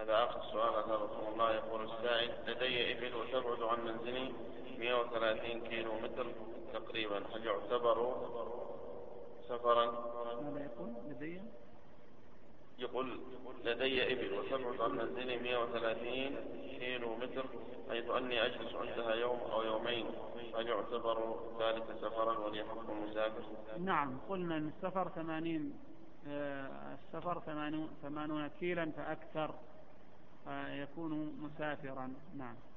هذا آخر سؤال. هذا رسول الله يقول السائل: لدي إبل وتبعد عن منزلي 130 كيلو متر تقريبا، هل يعتبر سفرا؟ ماذا يقول؟ يقول لدي إبل وتبعد عن منزلي 130 كيلو متر، حيث أني أجلس عندها يوم أو يومين، هل يعتبر ذلك سفرا ولي حكم مسافر؟ نعم، قلنا أن السفر 80 كيلا فأكثر يكون مسافرا. نعم.